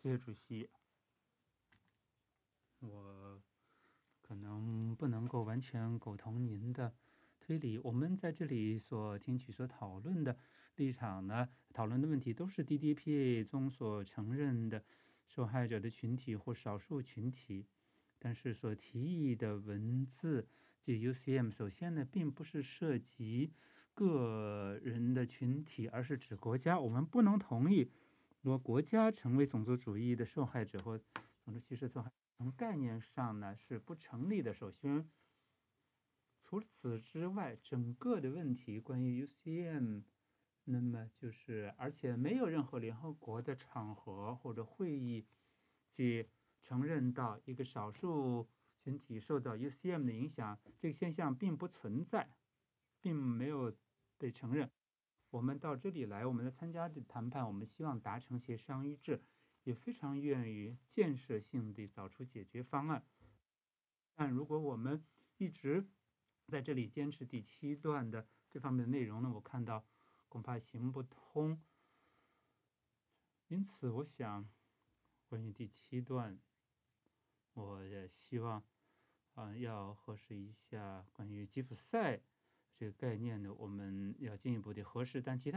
谢谢主席，我可能不能够完全苟同您的推理。我们在这里所听取、所讨论的立场呢，讨论的问题都是 DDPA 中所承认的受害者的群体或少数群体，但是所提议的文字，即 UCM， 首先呢，并不是涉及个人的群体，而是指国家。我们不能同意如果国家成为种族主义的受害者或种族歧视受害者，从概念上呢是不成立的。首先，除此之外，整个的问题关于 UCM， 那么就是而且没有任何联合国的场合或者会议即承认到一个少数群体受到 UCM 的影响，这个现象并不存在，并没有被承认。我们到这里来，我们的参加的谈判，我们希望达成协商一致，也非常愿意建设性地找出解决方案。但如果我们一直在这里坚持第7段的这方面的内容呢，我看到恐怕行不通。因此，我想关于第7段，我也希望要核实一下关于吉普赛这个概念呢，我们要进一步的核实，但其他